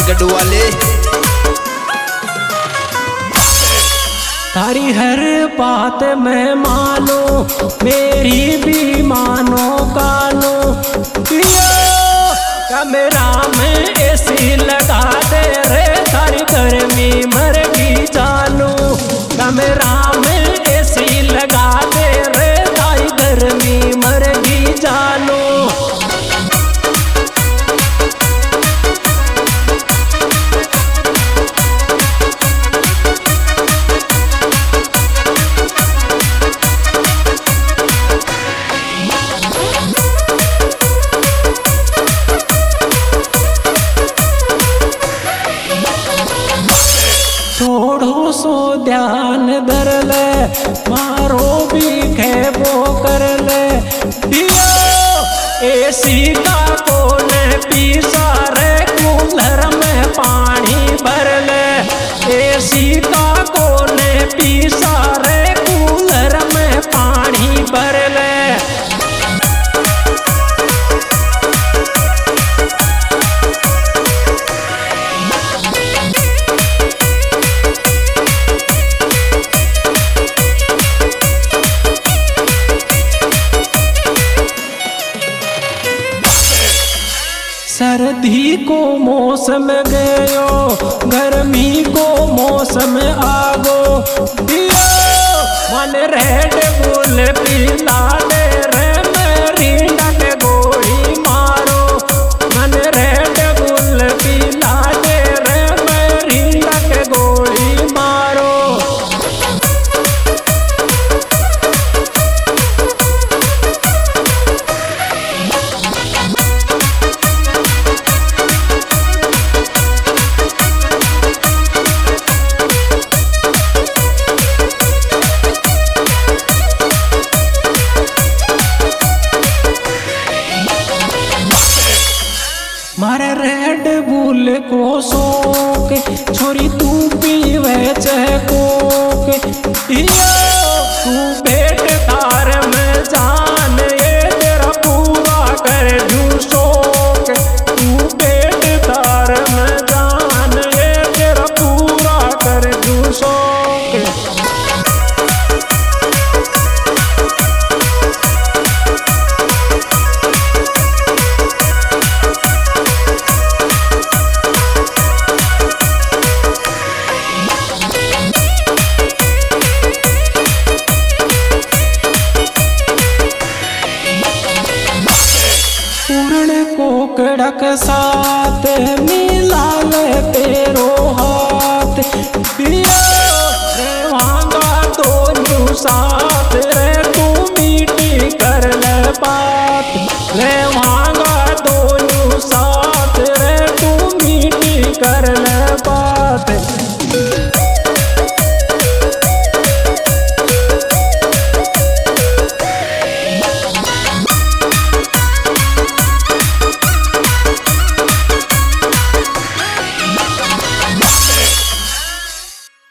गड्डू वाले। तारी हर बात में मानो, मेरी भी मानो कानो। कमरा में एसी लगा दे रे, तारी गर्मी मर भी जानू। कमरा में एसी लगा दे रे, तारी गर्मी मर भी जानू। थोड़ो सो ध्यान धर ले, मारो भी खेबो कर ले। एसी का कोने पीसा रे, कूलर में पानी भर ले। एसी का कोने पीसा रे, कूलर में पानी भर ले। सर्दी को मौसम गयो, गर्मी को मौसम आगो। मन रेड बुल पिला दे रे, मेरी डट गोली मारो। मन रेड बुल पिला दे रे, मेरी डट गोली मारो। मारे रेड बुल को शौक, छोरी तू पीवे चकोक। तू पेट तार में जान, ये तेरा पूरा कर दूं शौक। तू पेट तार में जान, ये तेरा पूरा कर दूं शौक। पूर्ण को कड़क साथ मिला ले तेरो हाथ। दिया रे वांगा दोनों साथ।